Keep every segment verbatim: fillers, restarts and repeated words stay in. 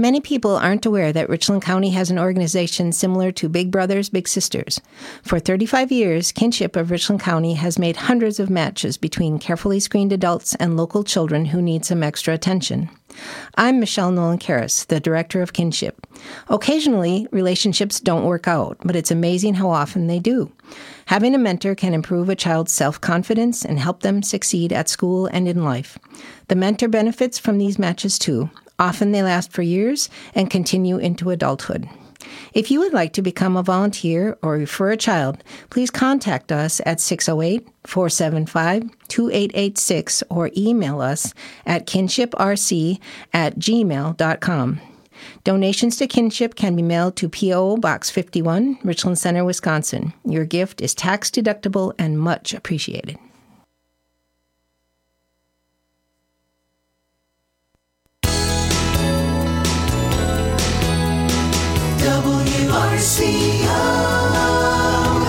Many people aren't aware that Richland County has an organization similar to Big Brothers Big Sisters. For thirty-five years, Kinship of Richland County has made hundreds of matches between carefully screened adults and local children who need some extra attention. I'm Michelle Nolan-Karras, the director of Kinship. Occasionally, relationships don't work out, but it's amazing how often they do. Having a mentor can improve a child's self-confidence and help them succeed at school and in life. The mentor benefits from these matches too. Often they last for years and continue into adulthood. If you would like to become a volunteer or refer a child, please contact us at six oh eight, four seven five, two eight eight six or email us at kinshiprc at gmail dot com. Donations to Kinship can be mailed to P O Box fifty-one, Richland Center, Wisconsin. Your gift is tax deductible and much appreciated. W R C O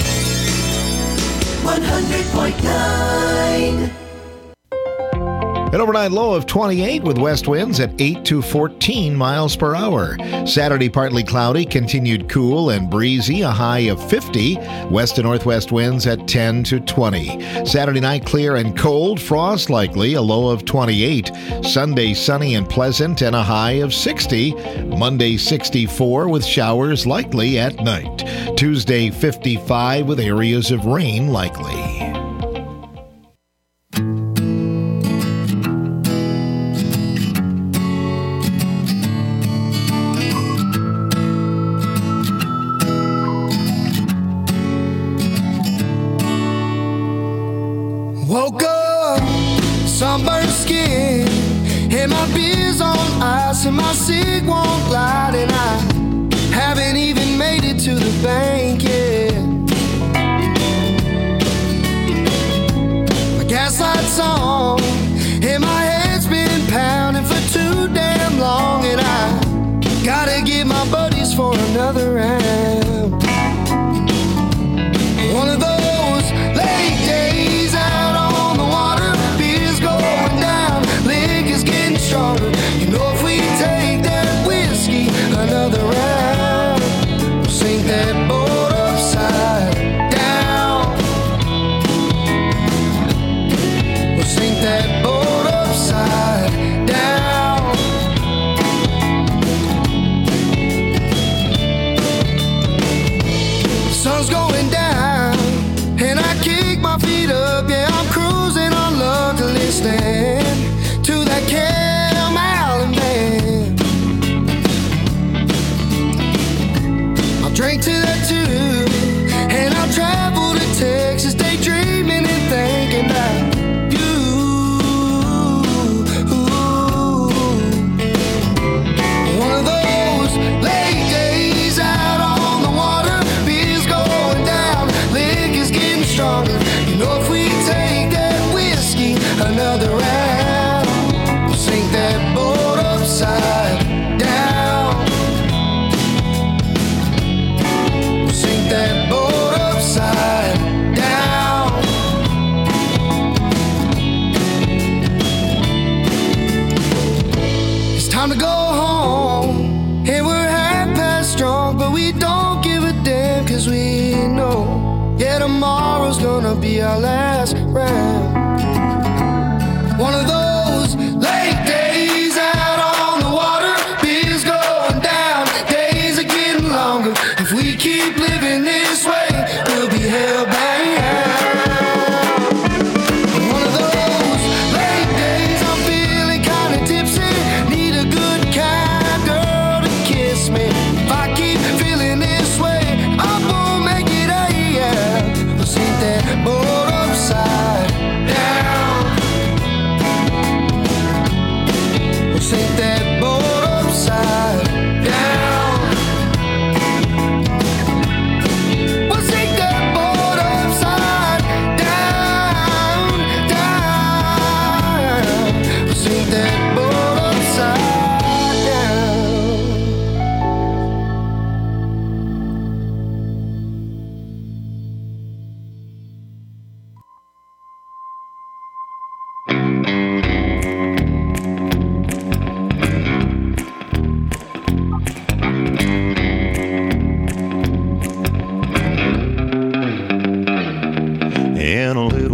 one hundred point nine. An overnight low of twenty-eight with west winds at eight to fourteen miles per hour. Saturday, partly cloudy, continued cool and breezy, a high of fifty. West to northwest winds at ten to twenty. Saturday night, clear and cold, frost likely, a low of twenty-eight. Sunday, sunny and pleasant, and a high of sixty. Monday, sixty-four with showers likely at night. Tuesday, fifty-five with areas of rain likely. Woke up, sunburned skin, and my beer's on ice, and my cig won't light, and I haven't even made it to the bank yet. My gas light's on, and my head's been pounding for too damn long, and I gotta get my buddies for another round. One of those late days out on the water, beer's going down, liquor's getting stronger. You know if we take that whiskey another round, we'll sink that boat upside down. We'll sink that boat upside down. The sun's going down, and I kick my feet up, yeah, I'm cruising on luck to listen to that Cam Allen band. I'll drink to that too, and I'll travel to Texas, daydreaming and thinking about you. One of those late days out on the water, beer's going down, liquor's getting stronger. You know if we take that whiskey another round, we'll sink that boat upside down. We'll sink that boat upside down. It's time to go home, and we're half past drunk, but we don't give a damn, cause we know, yeah, tomorrow's gonna be our last round. One of those late days out on the water, beer's going down, days are getting longer. If we keep living this way, we'll be hellbound. One of those late days, I'm feeling kinda tipsy, need a good kind girl to kiss me. If I keep feeling this way, I won't make it out. We'll sink that boat upside down.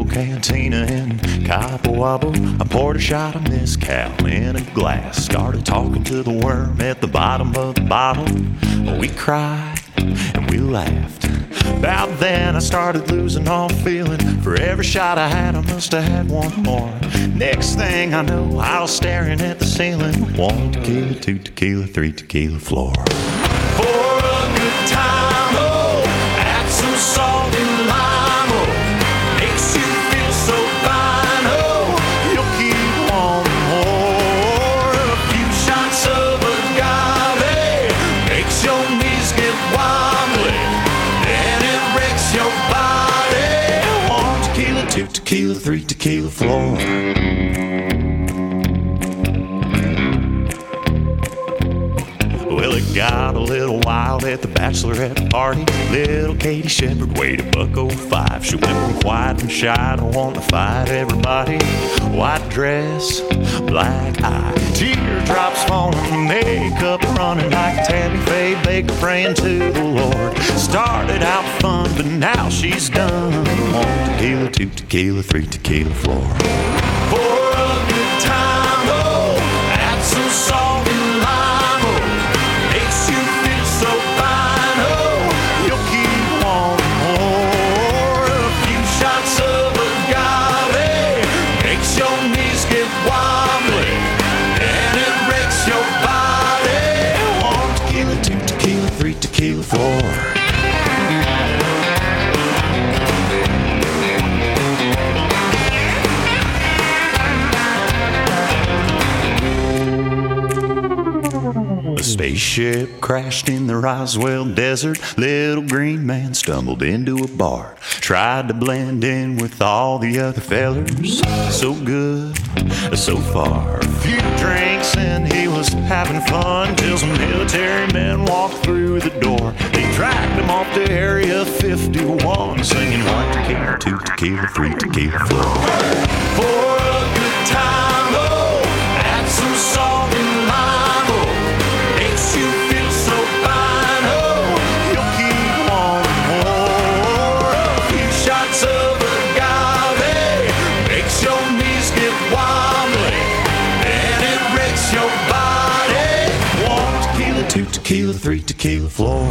little cantina in Copawabo. I poured a shot of mezcal in a glass. Started talking to the worm at the bottom of the bottle. We cried and we laughed. About then I started losing all feeling. For every shot I had, I must have had one more. Next thing I know, I was staring at the ceiling. One tequila, two tequila, three tequila floor. For a good time, oh, add some salt and lime, oh, makes you feel so fine, oh, you'll keep wanting more. A few shots of agave makes your knees get wobbly, then it wrecks your body. One tequila, two tequila, three tequila floor. Well, it got a little wild at the bachelorette party. Little Katie Shepherd weighed a buck oh five. She went from quiet and shy to want to fight everybody. White dress, black eye, teardrops falling, makeup running like Tammy Faye Baker praying to the Lord. Started out fun, but now she's done. One tequila, two tequila, three tequila floor. For a good time, oh, add some salt and lime, oh, makes you feel so fine, oh, you'll keep wanting more. A few shots of agave makes your knees get wobbly, and it wrecks your body. One tequila, two tequila, three tequila, four. A spaceship crashed in the Roswell desert. Little green man stumbled into a bar, tried to blend in with all the other fellers. So good, so far. A few drinks and he was having fun till some military men walked through the door. They dragged him off to Area fifty-one, singing one tequila, two tequila, three tequila, four. For a good time, oh, add some salt and lime, oh, makes you feel so fine, oh, you'll keep wanting more. A few shots of agave makes your knees get wobbly, and it wrecks your body. One tequila, two tequila, three tequila floor.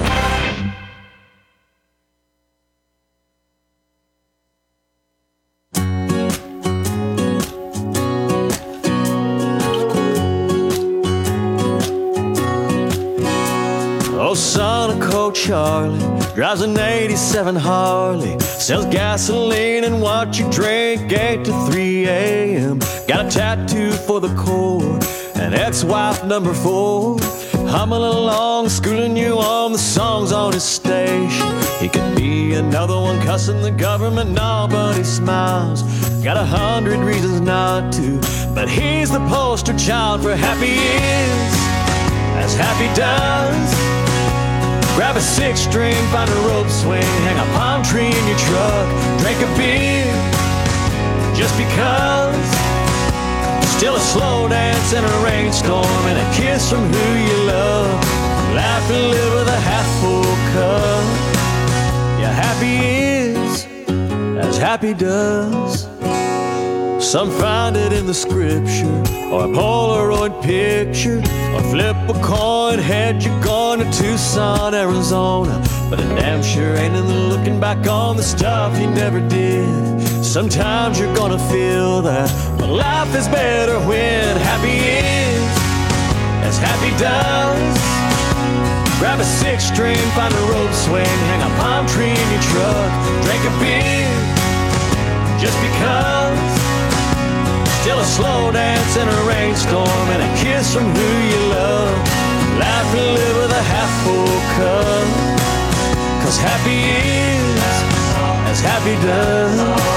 Oh, son of Coach Charlie drives an eighty-seven Harley, sells gasoline and what you drink eight to three a.m. Got a tattoo for the core, an ex-wife number four. Humming along, schooling you on the songs on his station. He could be another one cussing the government, no, but he smiles. Got a hundred reasons not to, but he's the poster child for happy is, as happy does. Grab a six string, find a rope swing, hang a palm tree in your truck, drink a beer, just because. Still a slow dance in a rainstorm and a kiss from who you love. Laugh and live with a half-full cup. Yeah, happy is as happy does. Some find it in the scripture, or a Polaroid picture, or flip a coin, head you're going to Tucson, Arizona. But it damn sure ain't in the looking back on the stuff you never did. Sometimes you're gonna feel that, but life is better when happy is as happy does. Grab a six string, find a rope swing, hang a palm tree in your truck, drink a beer, just because. Still a slow dance in a rainstorm and a kiss from who you love. Laugh and live with a half-full cup, 'cause happy is as happy does.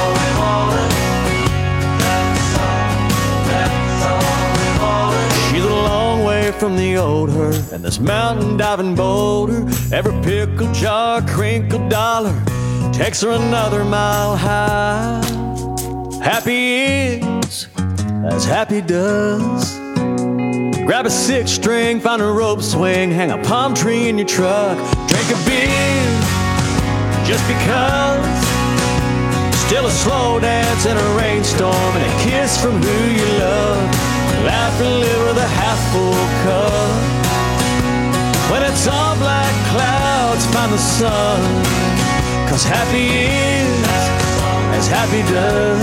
She's a long way from the old her and this mountain diving boulder. Every pickle jar, crinkled dollar takes her another mile high. Happy is as happy does. Grab a six string, find a rope swing, hang a palm tree in your truck, drink a beer, just because. Still a slow dance in a rainstorm and a kiss from who you love. Laugh and live with a half full cup. When it's all black clouds, find the sun. 'Cause happy is as happy does.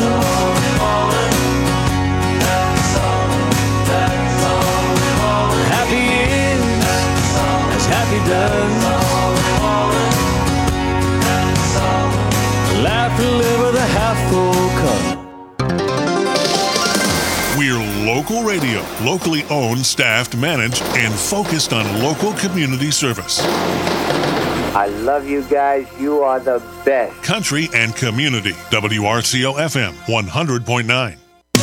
Happy is as happy does. Laugh and live with a half full cup. We're local radio, locally owned, staffed, managed, and focused on local community service. I love you guys. You are the best. Country and community. W R C O F M one hundred point nine.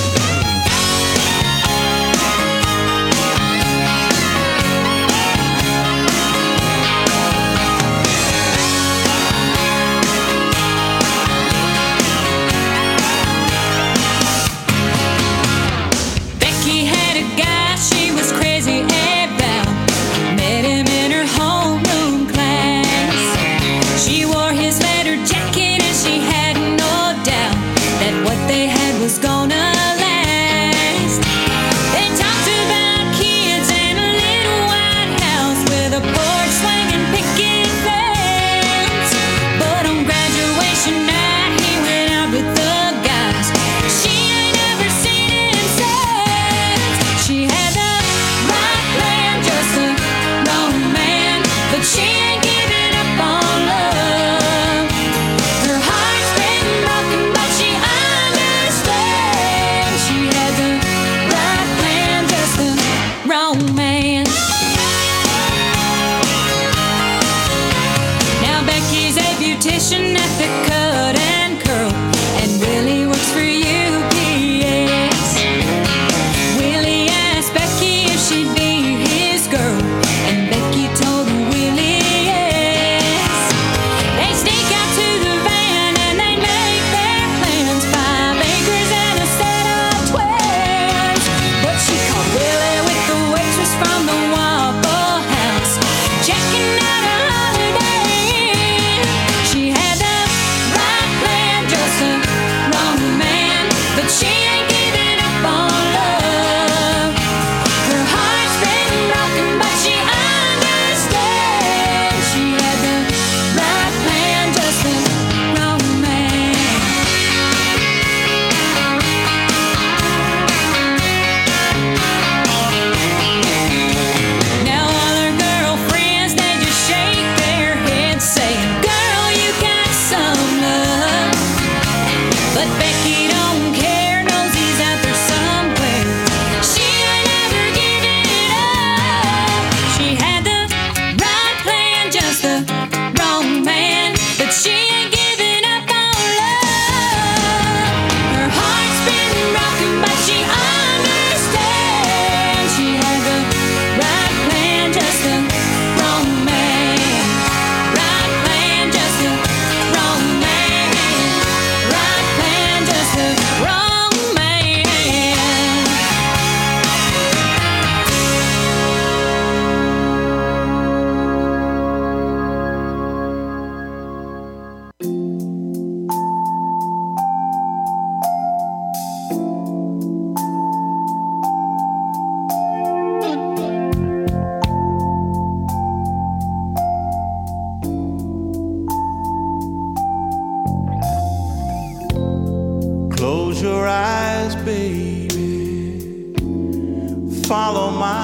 Follow my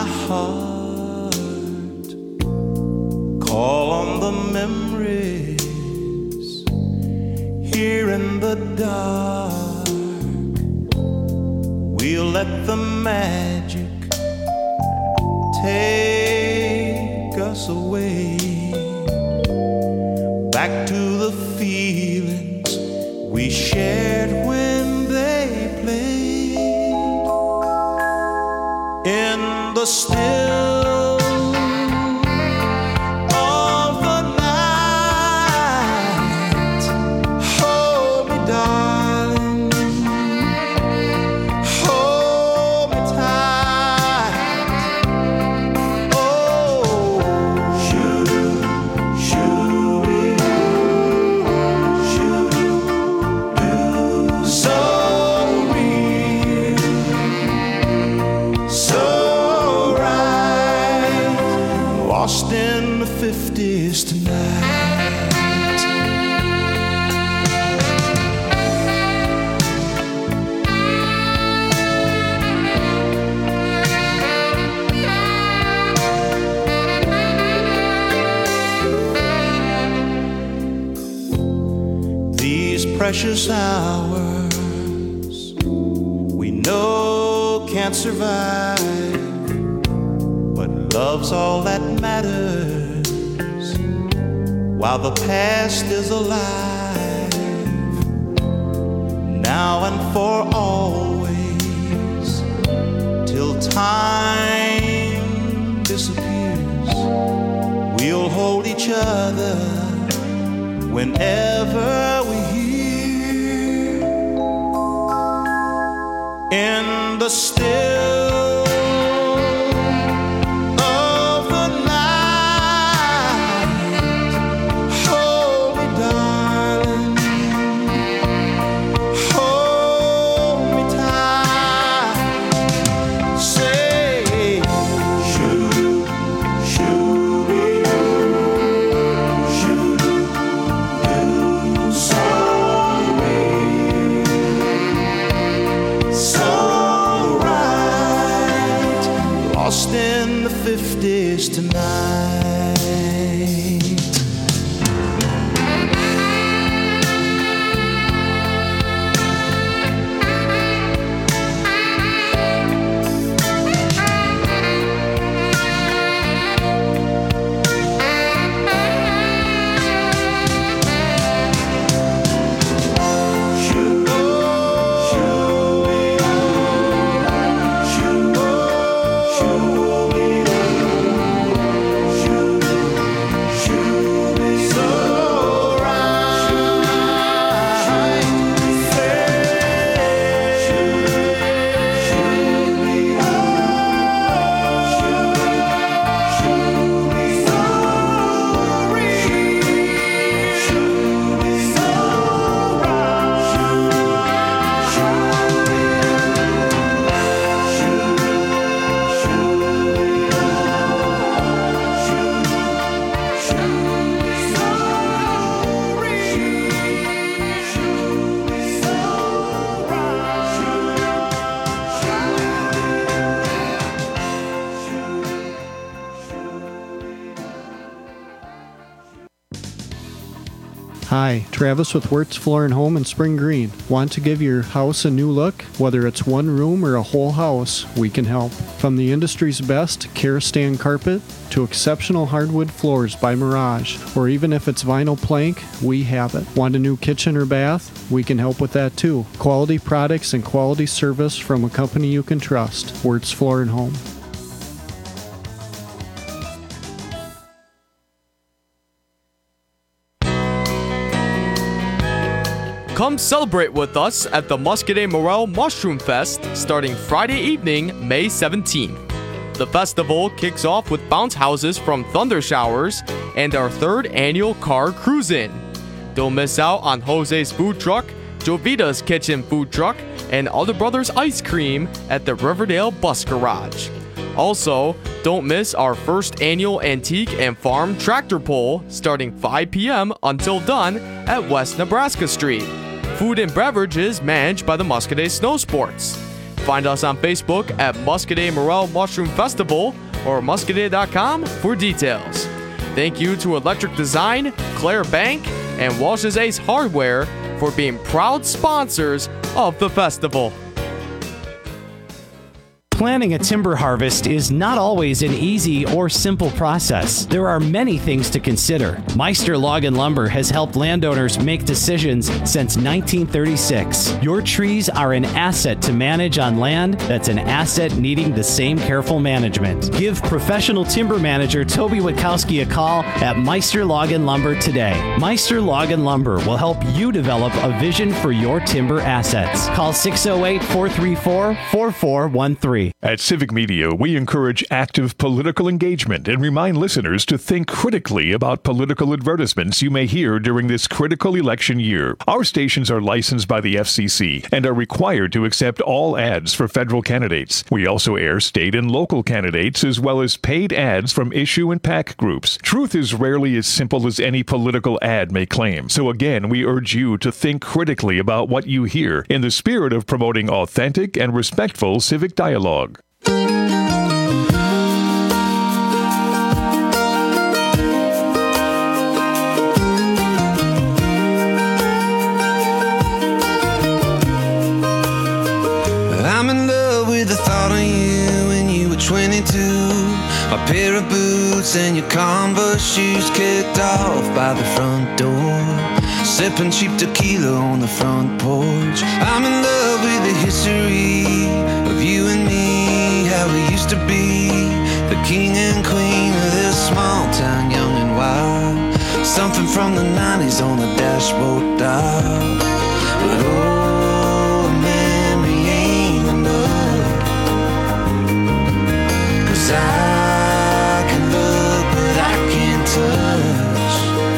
heart, call on the memories here in the dark. We'll let the magic take us away, back to the feelings we shared when they played in the still of the night. Hold me, darling, hold me tight. Oh, shoo, shoo, shoo, shoo, precious hours we know can't survive, but love's all that matters while the past is alive, now and for always, till time disappears. We'll hold each other whenever we hear in the still of the night. Hold me, darling, hold me tight. Say, shoo, shoo, shoo, do sorry, so right. Lost in the fifties tonight. Hi, Travis with Wirtz Floor and Home in Spring Green. Want to give your house a new look? Whether it's one room or a whole house, we can help. From the industry's best Karastan carpet to exceptional hardwood floors by Mirage, or even if it's vinyl plank, we have it. Want a new kitchen or bath? We can help with that too. Quality products and quality service from a company you can trust. Wirtz Floor and Home. Come celebrate with us at the Muscadet Morel Mushroom Fest starting Friday evening, May seventeenth. The festival kicks off with bounce houses from Thunder Showers and our third annual car cruise-in. Don't miss out on Jose's Food Truck, Jovita's Kitchen Food Truck, and Other Brothers Ice Cream at the Riverdale Bus Garage. Also, don't miss our first annual Antique and Farm Tractor Pull starting five p.m. until done at West Nebraska Street. Food and beverages managed by the Muscadet Snow Sports. Find us on Facebook at Muscadet Morel Mushroom Festival or muscadet dot com for details. Thank you to Electric Design, Claire Bank, and Walsh's Ace Hardware for being proud sponsors of the festival. Planning a timber harvest is not always an easy or simple process. There are many things to consider. Meister Log and Lumber has helped landowners make decisions since nineteen thirty-six. Your trees are an asset to manage on land that's an asset needing the same careful management. Give professional timber manager Toby Witkowski a call at Meister Log and Lumber today. Meister Log and Lumber will help you develop a vision for your timber assets. Call six oh eight, four three four, four four one three. At Civic Media, we encourage active political engagement and remind listeners to think critically about political advertisements you may hear during this critical election year. Our stations are licensed by the F C C and are required to accept all ads for federal candidates. We also air state and local candidates as well as paid ads from issue and PAC groups. Truth is rarely as simple as any political ad may claim. So again, we urge you to think critically about what you hear in the spirit of promoting authentic and respectful civic dialogue. twenty-two, a pair of boots and your Converse shoes kicked off by the front door. Sipping cheap tequila on the front porch. I'm in love with the history of you and me, how we used to be the king and queen of this small town, young and wild. Something from the nineties on the dashboard dial. But oh, a memory ain't enough, 'cause I can look but I can't touch.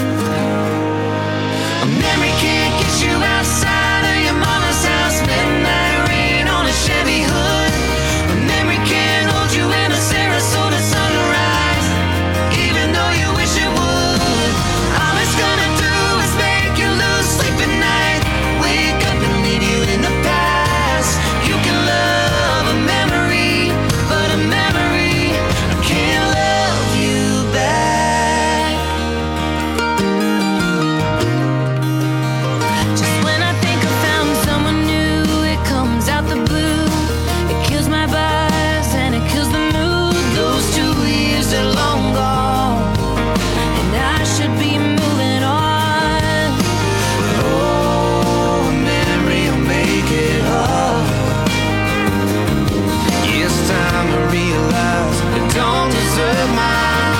A memory can't get you outside of your mama's house, midnight rain on a Chevy hood. A memory can't hold you in a Sarasota sunrise, even though you wish it would. All it's gonna do is make you lose sleep at night, wake up and leave you in the past. You can love a memory, but a memory can't love you back. Just when I think I found someone new, it comes out the blue. It kills my buzz and it kills the mood. Those two years are long gone, and I should be moving on. But oh, a memory will make it hard. Yes, time to realize it don't deserve my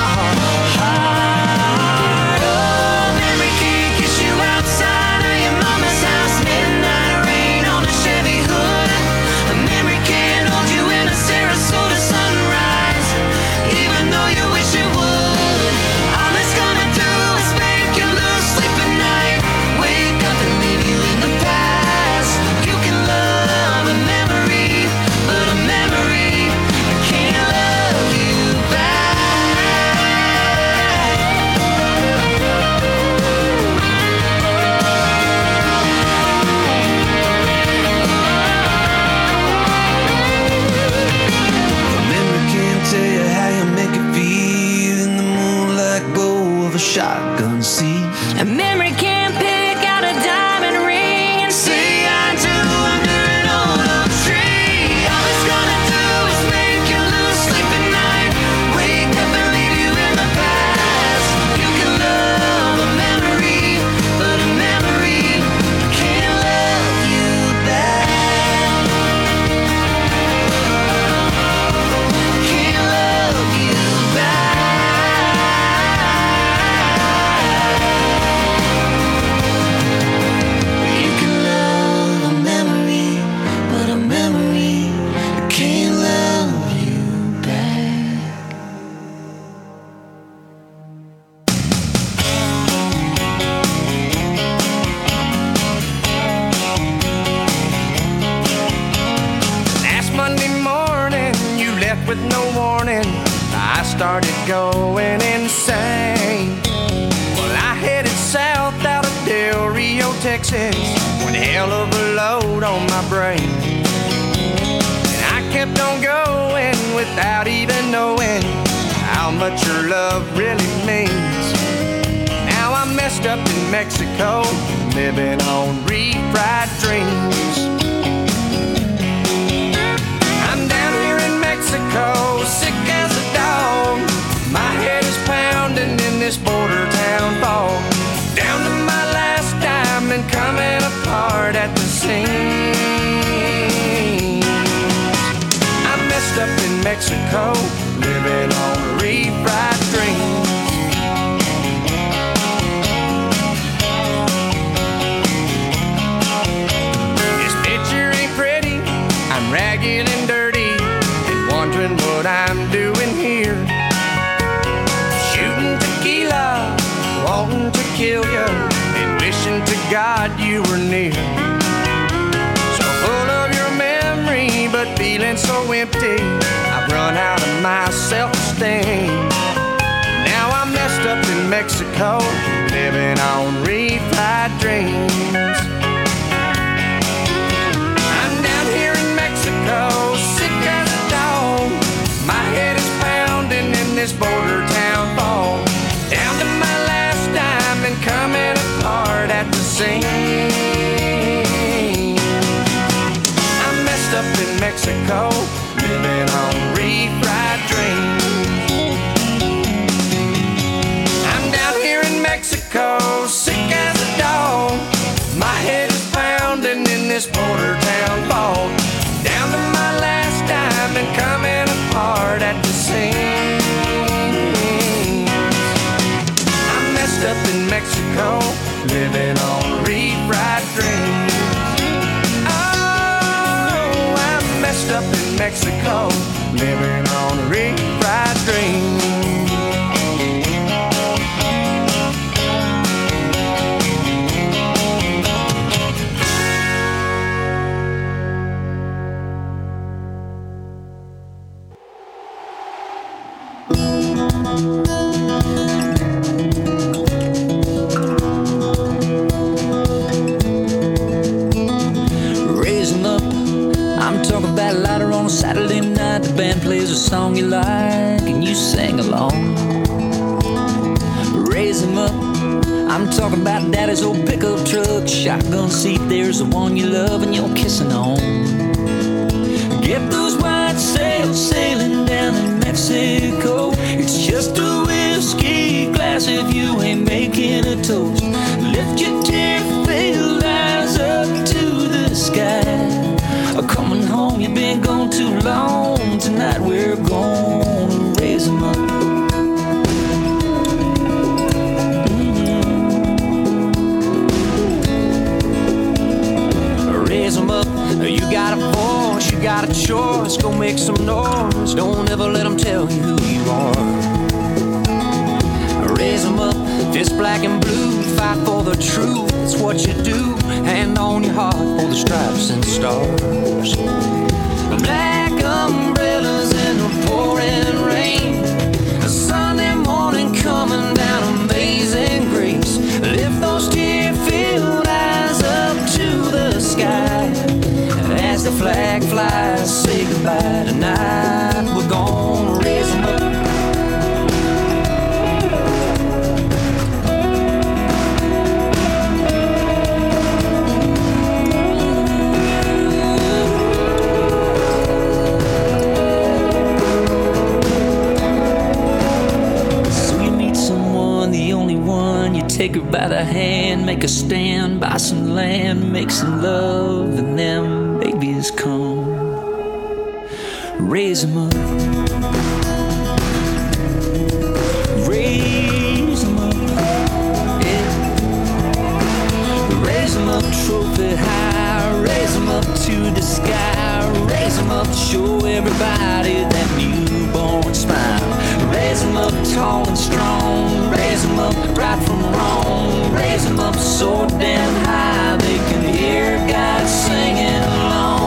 heart. Oh, memory can't get you outside of your mama's house, midnight rain on a Chevy hood. A memory can't hold you in a Sarasota sunrise, even though you wish it would. All it's gonna do is make you lose sleep at night, wake up and leave you in the past. You can love a memory, but a memory can't love you A memory can't tell you how you make it feel in the moonlight glow of a shotgun seat. A memory can't pick out a diamond ring and say I do under an old oak tree. All it's gonna do is make you lose sleep at night, wake up and leave you in the past. You can love a memory, but a memory can't love you back. Can't love you back. You can love a memory, but a memory can't love you back. Last Monday morning, you left with no warning. I started going insane. Well, I headed south out of Del Rio, Texas, with a hell of a load on my brain. And I kept on going without even knowing how much your love really means. Now I'm messed up in Mexico, living on refried dreams. I'm down here in Mexico, sick as a dog. My head is pounding in this border town fog. Down to my last dime and coming apart at the seams. I'm messed up in Mexico, living on refried dreams. This picture ain't pretty, I'm ragged and dirty, and wondering what I'm doing here. Shooting tequila, wanting to kill you, and wishing to God you were near. So full of your memory, but feeling so empty, I've run out of my self-esteem. Now I'm messed up in Mexico, living on refried dreams. I'm down here in Mexico, sick as a dog. My head is pounding in this border town fog. Down to my last dime and coming apart at the seams. I'm messed up in Mexico, living on refried dreams. quarter town fault. Down to my last dime and coming apart at the seams. I messed up in Mexico, living on refried dreams. Oh, I messed up in Mexico, living on refried dreams. Saturday night, the band plays a song you like and you sing along. Raise 'em up, I'm talking about daddy's old pickup truck. Shotgun seat, there's the one you love and you're kissing on. Get those white sails sailing down in Mexico. It's just a whiskey glass if you ain't making a toast. Lift your tear-filled eyes up to the sky. Coming home, you've been gone too long. Tonight we're gonna raise 'em up. Mm-hmm. Raise 'em up. You got a voice, you got a choice. Go make some noise. Don't ever let 'em tell you who you are. Raise 'em up. Fist black and blue. Fight for the truth. It's what you do. Hand on your heart for the stripes and stars. Black umbrellas in the pouring rain. A Sunday morning coming down Amazing Grace. Lift those tear-filled eyes up to the sky. As the flag flies, say goodbye tonight. We're gonna raise 'em up. Take her by the hand, make a stand, buy some land, make some love, and them babies come. Raise 'em up. Raise 'em up. Yeah. Raise 'em up, trophy high. Raise 'em up to the sky. Raise 'em up, show everybody that newborn smile. Raise 'em up tall and strong. Raise 'em up right from wrong. Raise 'em up so damn high they can hear God singing along.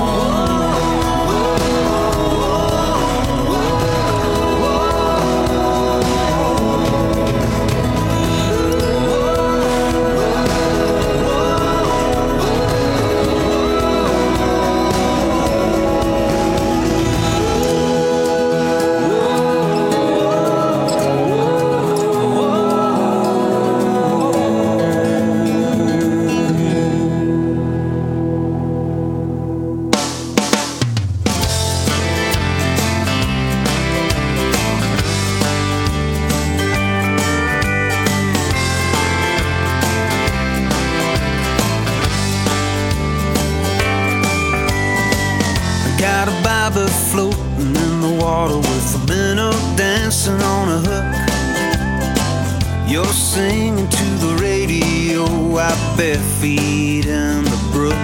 Floating in the water with a minnow dancing on a hook. You're singing to the radio out bare feet in the brook.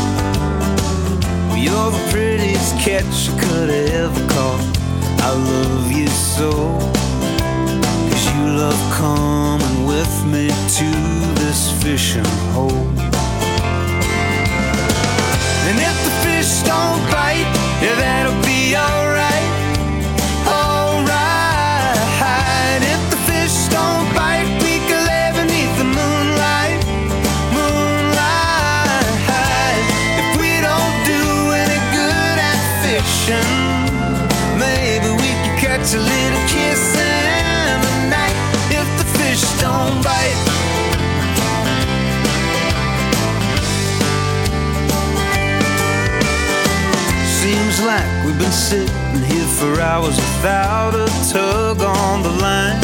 You're the prettiest catch I could have ever caught. I love you so, 'cause you love coming with me to this fishing hole. And if the fish don't bite, yeah, that'll be alright, alright. If the fish don't bite, we can lay beneath the moonlight, moonlight. If we don't do any good at fishing, maybe we could catch a little kiss in the night. If the fish don't bite. Seems like we've been sitting here for hours without a tug on the line.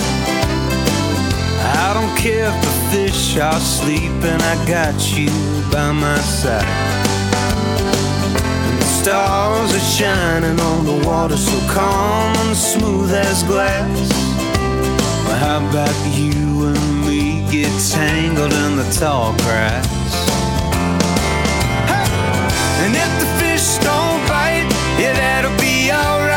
I don't care if the fish are sleeping, I got you by my side. stars are shining on the water so calm and smooth as glass. Well, how about you and me get tangled in the tall grass? Hey! And if the fish don't bite, yeah, that'll be alright.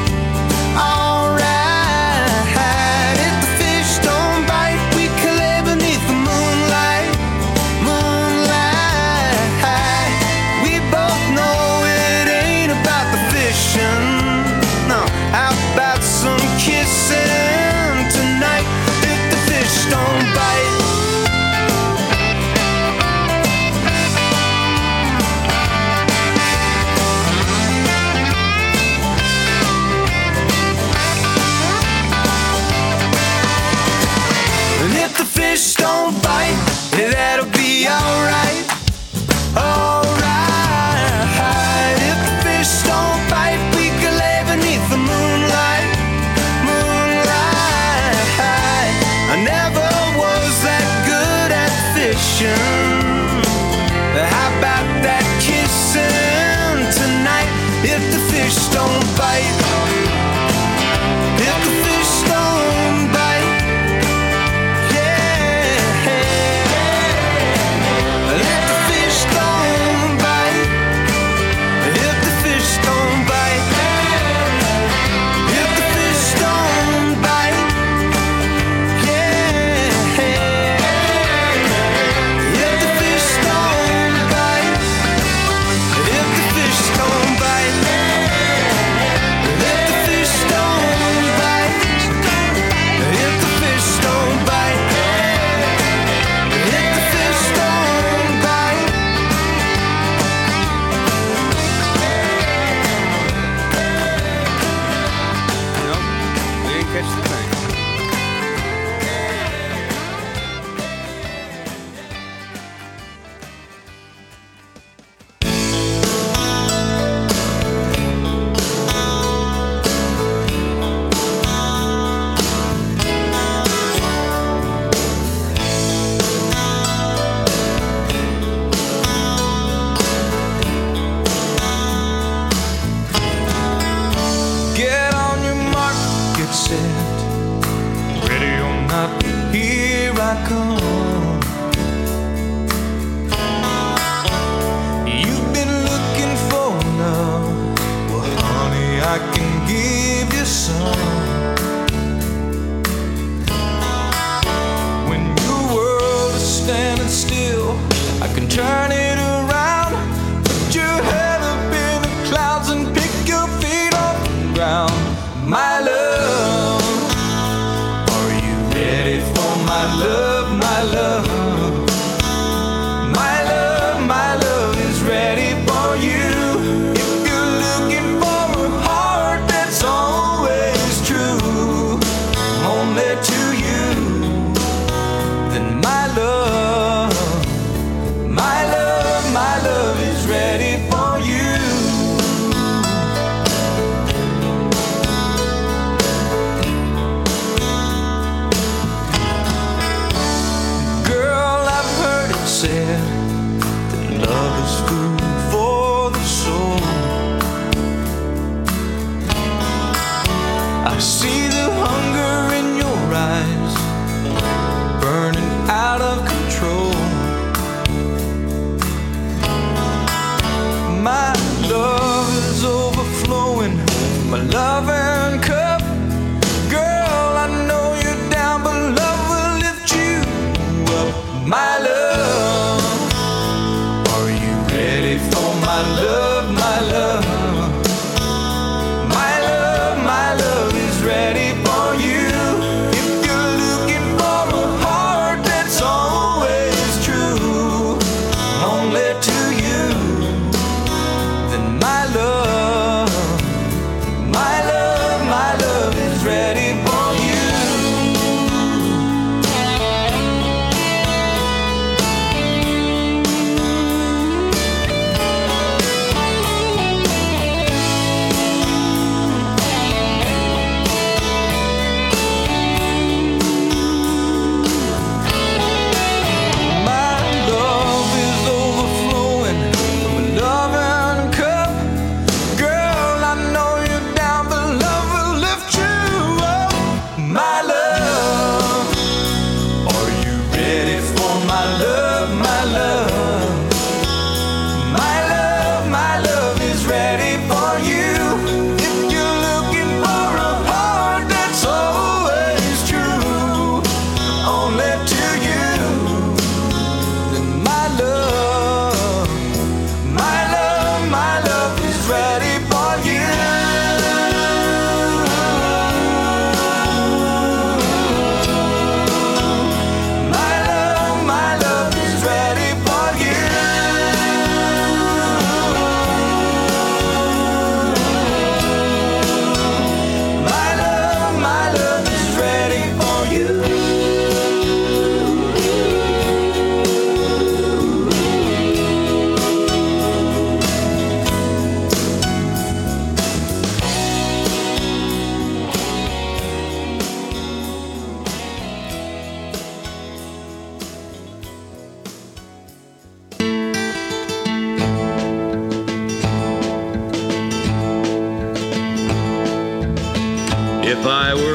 Fish don't bite, yeah, that'll be alright. Alright. If the fish don't bite, we can lay beneath the moonlight. Moonlight. I never was that good at fishing. How about that kissing tonight? If the fish don't bite. If the fish don't bite.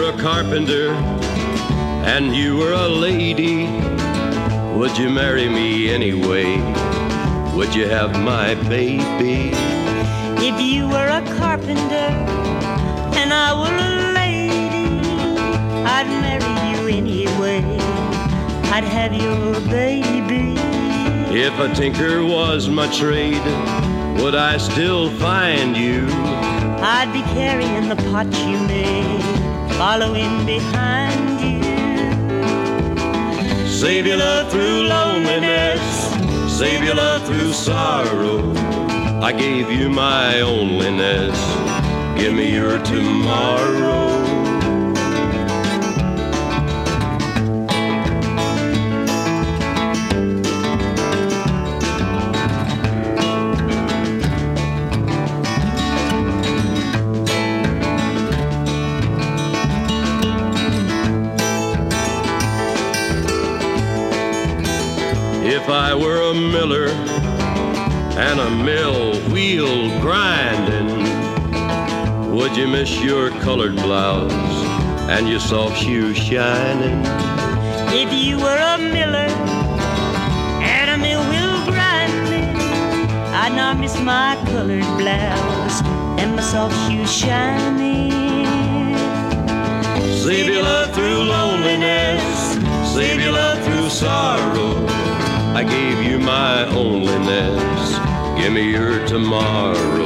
were a carpenter and you were a lady, would you marry me anyway? Would you have my baby? If you were a carpenter and I were a lady, I'd marry you anyway. I'd have your baby. If a tinker was my trade, would I still find you? I'd be carrying the pot you made, following behind you. Save your love through loneliness, save your love through sorrow. I gave you my onlyness, give me your tomorrow. If I were a miller and a mill wheel grinding, would you miss your colored blouse and your soft shoes shining? If you were a miller and a mill wheel grinding, I'd not miss my colored blouse and my soft shoes shining. Save your love through loneliness, save your love through sorrow. I gave you my onlyness, give me your tomorrow.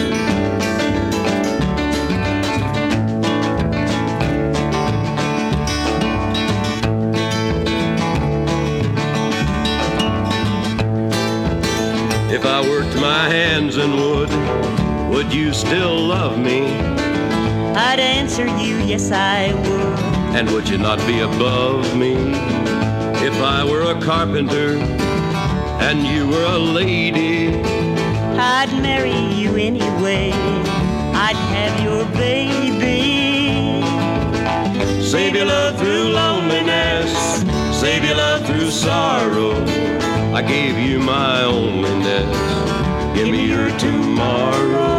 If I worked my hands in wood, would you still love me? I'd answer you, yes I would. And would you not be above me? If I were a carpenter and you were a lady, I'd marry you anyway. I'd have your baby. Save your love through loneliness, save your love through sorrow. I gave you my onlyness, give me your tomorrow.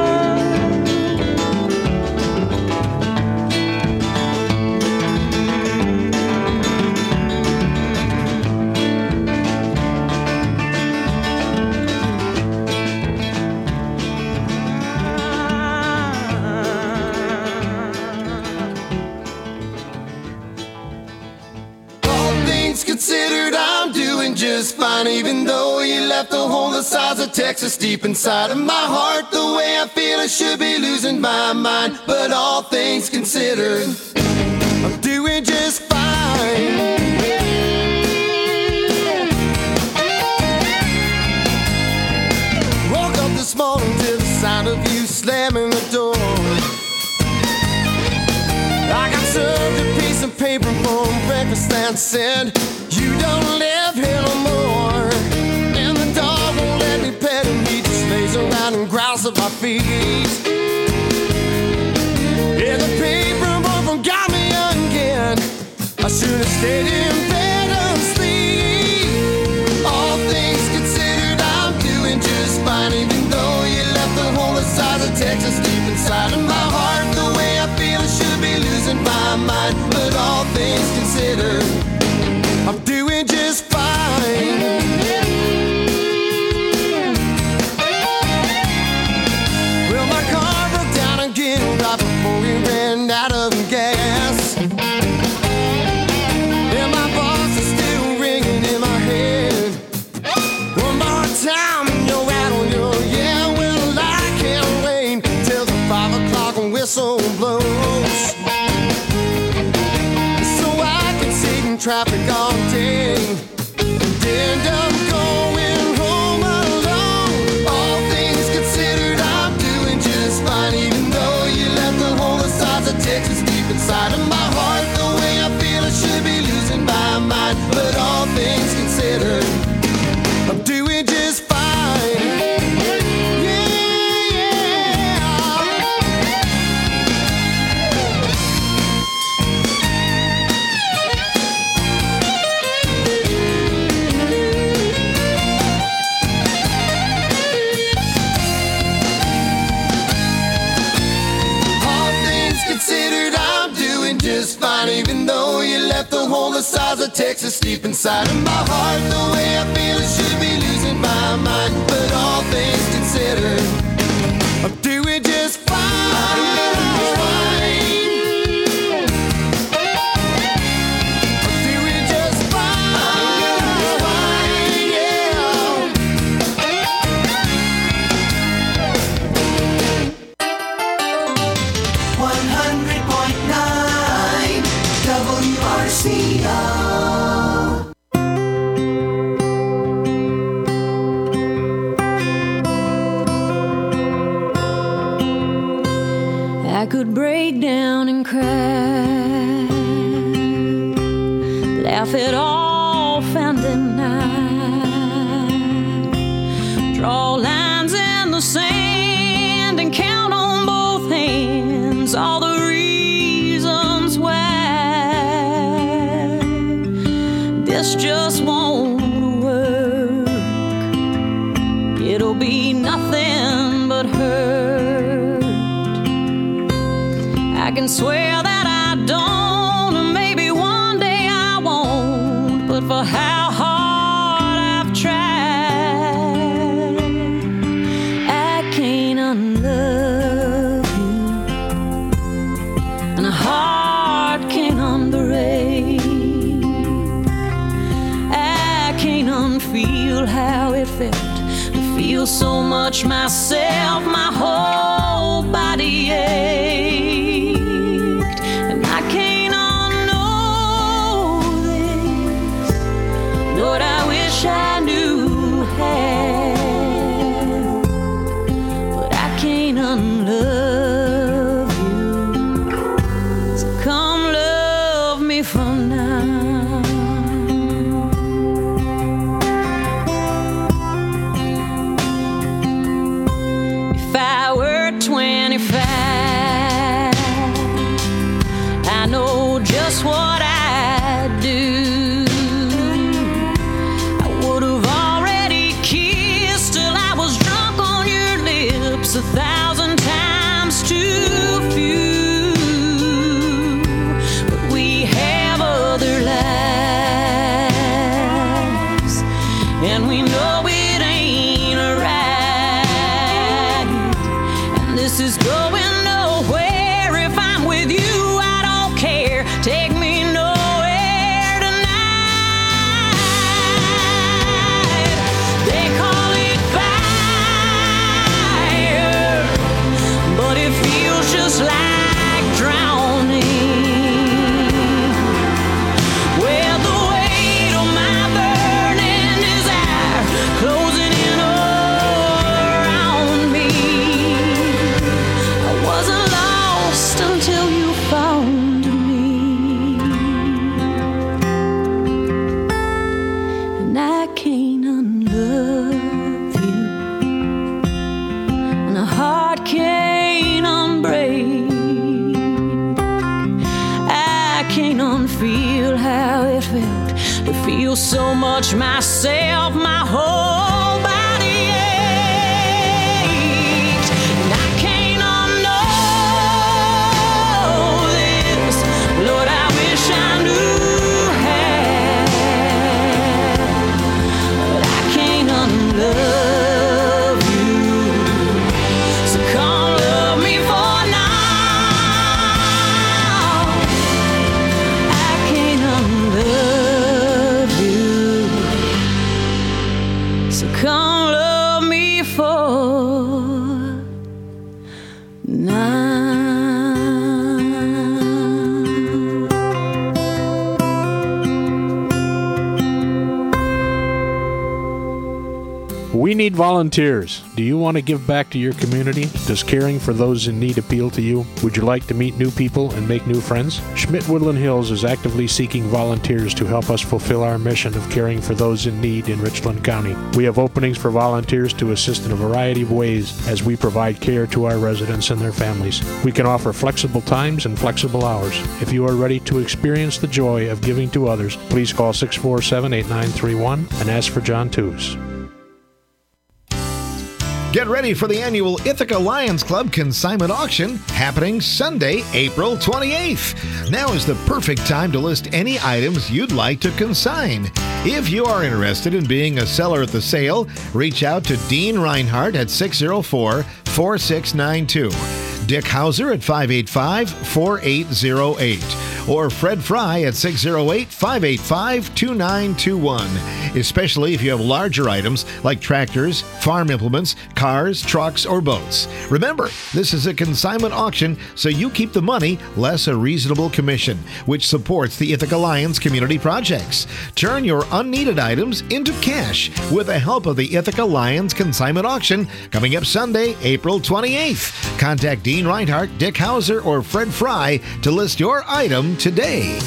Considered, I'm doing just fine, even though you left the hole the size of Texas deep inside of my heart. The way I feel, I should be losing my mind, but all things considered, I'm doing just fine. Woke up this morning to the sound of you slamming the door. I got served a piece of paper for breakfast that said, you don't live here no more. And the dog won't let me pet him, he just lays around and growls at my feet. Yeah, the paper boy got me again. I should have stayed in bed asleep. All things considered, I'm doing just fine, even though you left the whole side of Texas deep inside of my heart. The way I feel, I should be losing my mind, but all things considered, I'm doing just fine. Well, my car broke down again right before we ran out of gas. And my boss is still ringing in my head. One more time and you're out on your, yeah, well, I can't wait till the five o'clock whistle blows, so I can sit in traffic all day and end up going home alone. All things considered, I'm doing just fine, even though you left the whole sides of Texas deep inside of my heart. The way I feel, I should be losing my mind, but all things considered, I'm doing just fine. let the whole the size of Texas sleep inside of my heart. The way I feel, it should be losing my mind. But all things considered, I'm doing just fine. I could break down and cry, laugh it off and deny, draw lines in the sand and count on both hands all the reasons why this just won't work. It'll be nothing but hurt. I can swear that I don't, and maybe one day I won't, but for how hard I've tried, I can't unlove you, and a heart can't unbreak. I can't unfeel how it felt to feel so much myself, my whole body ached. Lord, I wish I knew how, but I can't unlove you. So come love me for now. If I were twenty-five, I know just what I'd do. A thousand times too few, but we have other lives, and we know it ain't right, and this is going nowhere. If I'm with you, I don't care. Take me nowhere tonight. They call it fire, but it feels just like drowning. Well, the weight of my burning desire closing in around me. I wasn't lost until you found me, and I can't unlove you, and a heart can't unbreak. I can't unfeel how it felt to feel so much myself, my whole body ached, and I can't unknow this. Lord, I wish I knew how, but I can't unlove you. So come love me for now. I can't unlove you. So come love me for now. We need volunteers. Do you want to give back to your community? Does caring for those in need appeal to you? Would you like to meet new people and make new friends? Schmidt Woodland Hills is actively seeking volunteers to help us fulfill our mission of caring for those in need in Richland County. We have openings for volunteers to assist in a variety of ways as we provide care to our residents and their families. We can offer flexible times and flexible hours. If you are ready to experience the joy of giving to others, please call six four seven, eight nine three one and ask for John Tews. Get ready for the annual Ithaca Lions Club consignment auction happening Sunday, April twenty-eighth. Now is the perfect time to list any items you'd like to consign. If you are interested in being a seller at the sale, reach out to Dean Reinhardt at six oh four, four six nine two, Dick Hauser at five eight five, four eight oh eight, or Fred Fry at six oh eight, five eight five, two nine two one, especially if you have larger items like tractors, farm implements, cars, trucks, or boats. Remember, this is a consignment auction, so you keep the money less a reasonable commission, which supports the Ithaca Lions community projects. Turn your unneeded items into cash with the help of the Ithaca Lions consignment auction coming up Sunday, April twenty-eighth. Contact Dean Reinhardt, Dick Hauser, or Fred Fry to list your item today.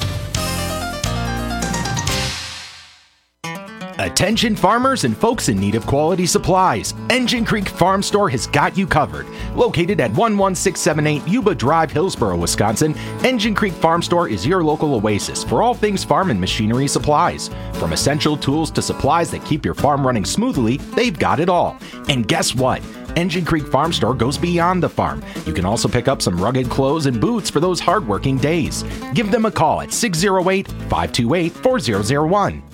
Attention farmers and folks in need of quality supplies. Engine Creek Farm Store has got you covered. Located at one one six seven eight Yuba Drive, Hillsboro, Wisconsin, Engine Creek Farm Store is your local oasis for all things farm and machinery supplies. From essential tools to supplies that keep your farm running smoothly, they've got it all. And guess what? Engine Creek Farm Store goes beyond the farm. You can also pick up some rugged clothes and boots for those hardworking days. Give them a call at six oh eight, five two eight, four oh oh one.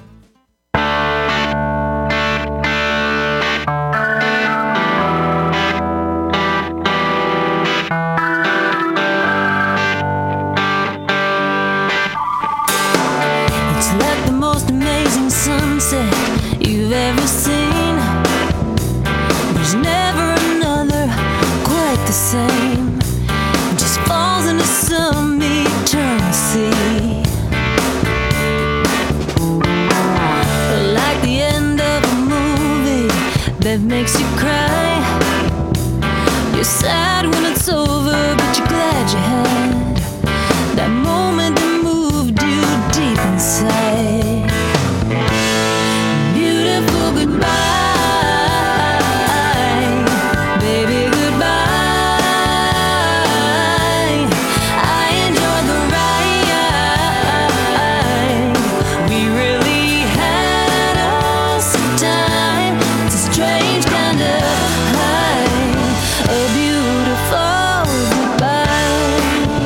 It's like the most amazing sunset you've ever seen. There's never another quite the same. It just falls into some eternal sea. Like the end of a movie that makes you cry. You're sad when it's over, but you're glad you had that moment that moved you deep inside. Beautiful goodbye. Goodbye.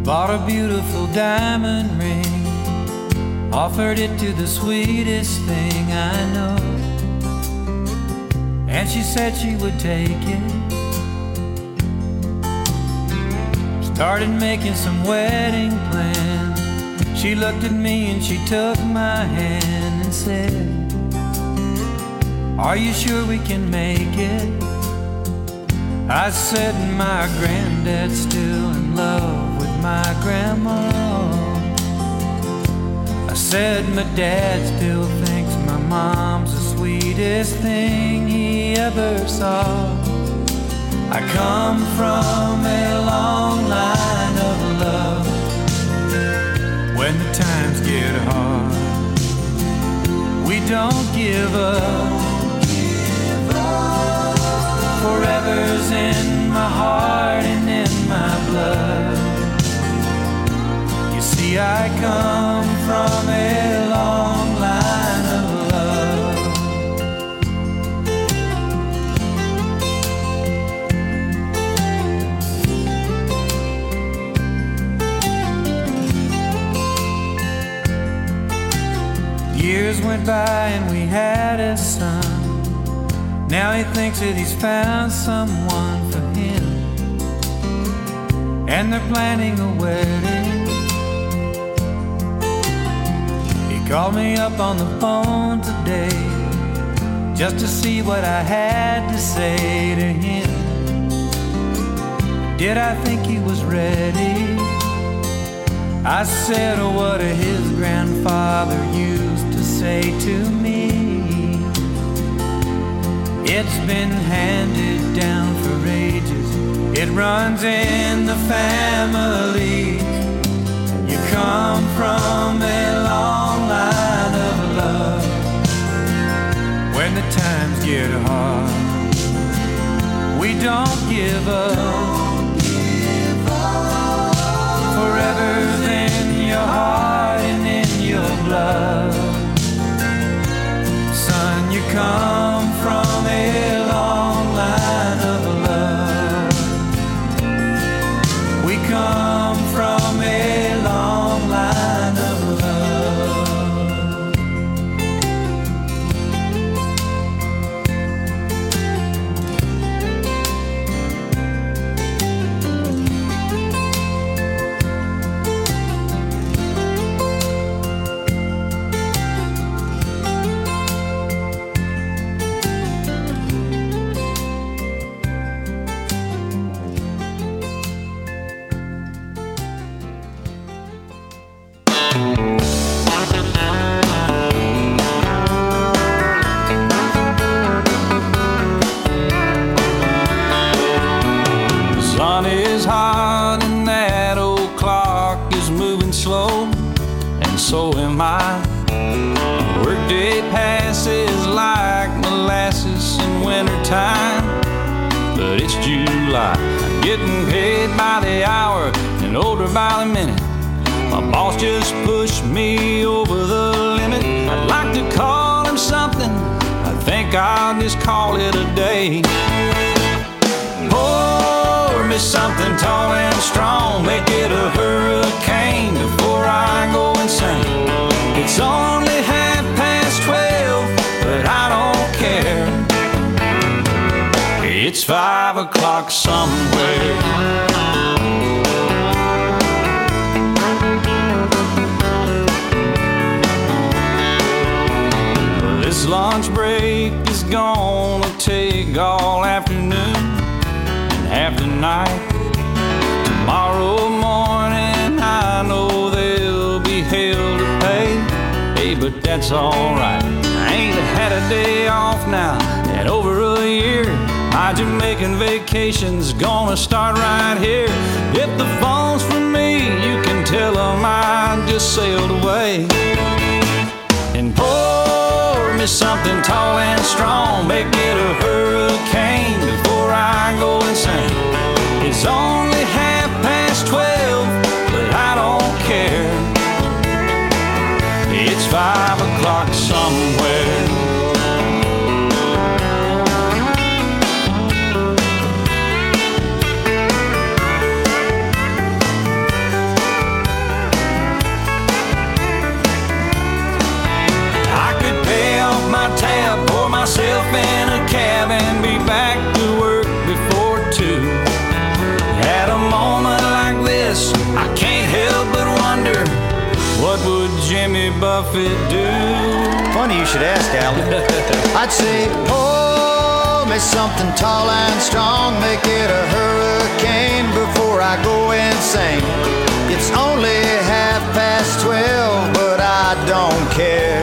Bought a beautiful diamond ring, offered it to the sweetest thing I know, and she said she would take it. Started making some wedding plans. She looked at me and she took my hand and said, "Are you sure we can make it?" I said, "My granddad's still in love with my grandma." I said, "My dad still thinks my mom's the sweetest thing he ever saw." I come from a long line of love. When the times get hard, we don't give up. Forever's in my heart and in my blood. You see, I come from a long line of love. Years went by and we had a son. Now he thinks that he's found someone for him, and they're planning a wedding. He called me up on the phone today just to see what I had to say to him. Did I think he was ready? I said, "Oh, what his grandfather used to say to me. It's been handed down for ages. It runs in the family. You come from a long line of love. When the times get hard, we don't give up. Forever's in your heart and in your blood. Son, you come from a long line of love. We come from a long line of so am I. Workday passes like molasses in wintertime, but it's July. I'm getting paid by the hour and older by the minute. My boss just pushed me over the limit. I'd like to call him something, I think I'll just call it a day. Pour me something tall and strong, make it a hurricane before I go insane. It's only half past twelve, but I don't care. It's five o'clock somewhere. This lunch break is gonna take all afternoon and half the night. Tomorrow morning I know there'll be hell to pay. Hey, but that's alright. I ain't had a day off now in over a year. My Jamaican vacation's gonna start right here. If the phone's for me, you can tell them I just sailed away. And pour me something tall and strong, make it a hurricane before I go insane. It's only half past twelve, but I don't care. It's five o'clock somewhere. Jimmy Buffett do? Funny you should ask, Al. I'd say, pour me something tall and strong, make it a hurricane before I go insane. It's only half past twelve, but I don't care.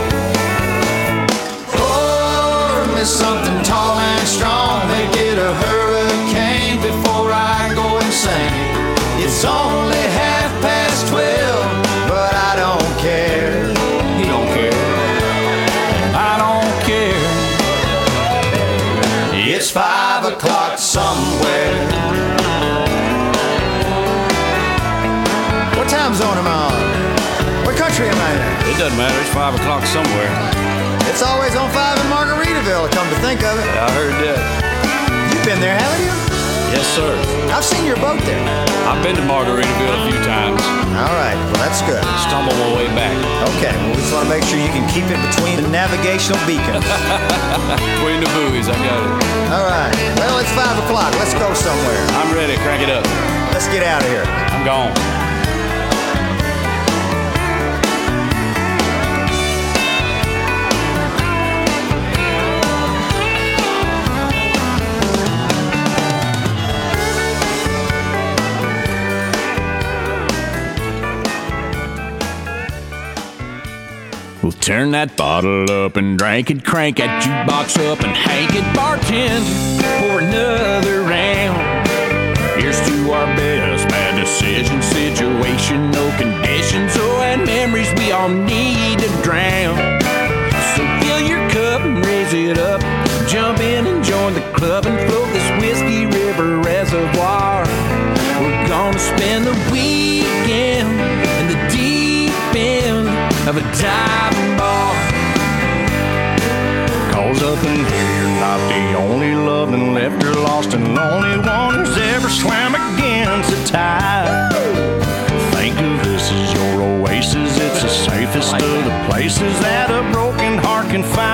Pour me something tall and strong, make it a hurricane before I go insane. It's only half past twelve, but I don't care. He don't care. I don't care. It's five o'clock somewhere. What time zone am I on? What country am I in? It doesn't matter. It's five o'clock somewhere. It's always on five in Margaritaville, come to think of it. I heard that. You've been there, haven't you? Yes, sir. I've seen your boat there. I've been to Margaritaville a few times. All right, well, that's good. Stumble my way back. Okay, well, we just want to make sure you can keep it between the navigational beacons. Between the buoys, I got it. All right, well, it's five o'clock. Let's go somewhere. I'm ready. Crank it up. Let's get out of here. I'm gone. Well, turn that bottle up and drink it, crank that jukebox up and hank it, bartender, for another round. Here's to our best bad decision, situational conditions, oh, and memories we all need to drown. So fill your cup and raise it up, jump in and join the club and float this Whiskey River reservoir. We're gonna spend the weekend in the deep end of a diving bar. Cause up in here you're not the only loving left, you're lost and lonely one who's ever swam against the tide. Think of this as your oasis, it's the safest of the places that a broken heart can find.